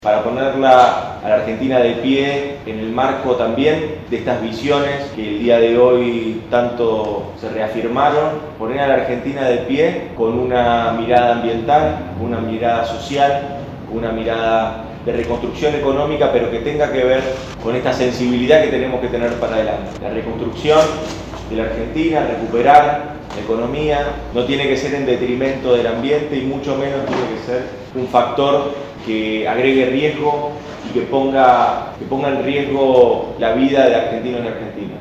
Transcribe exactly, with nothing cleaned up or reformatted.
para ponerla a la Argentina de pie en el marco también de estas visiones que el día de hoy tanto se reafirmaron, poner a la Argentina de pie con una mirada ambiental, con una mirada social, con una mirada de reconstrucción económica, pero que tenga que ver con esta sensibilidad que tenemos que tener para adelante. La reconstrucción de la Argentina, recuperar la economía, no tiene que ser en detrimento del ambiente y mucho menos tiene que ser un factor que agregue riesgo y que ponga, que ponga en riesgo la vida de argentinos y argentinas.